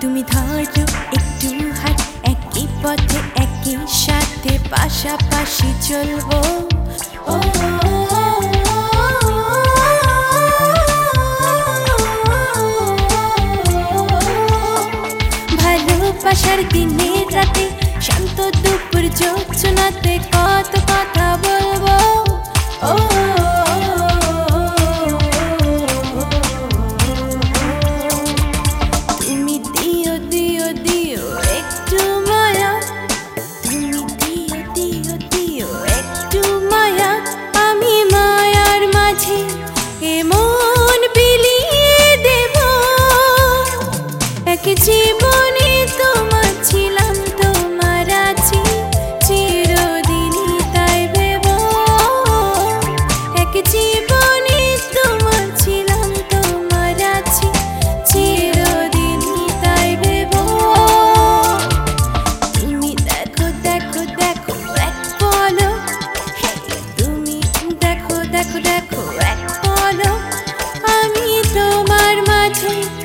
তুমি ধরো একটু হাত, একই পথে একই সাথে পাশাপাশি চলবো। ও ভালোবাসার দিনে রাতে শান্ত দুপুর জ্যোৎস্নাতে কত কথা বলবো। ও তুমি দিও দিও দিও একটু মায়া, তুমি দিও দিও দিও একটু মায়া, আমি মায়ার মাঝে এমন বিলিয়ে দেব। এক জীবনে তোমার ছিলাম, তোমার আছি চিরদিনই তাই ভেব। এক জীবনে তোমার ছিলাম, তোমার আছি চিরদিনই তাই ভেব। তুমি দেখো দেখো দেখো এক পলক, তুমি দেখো দেখো দেখো এক পলক, আমি তোমার মাঝে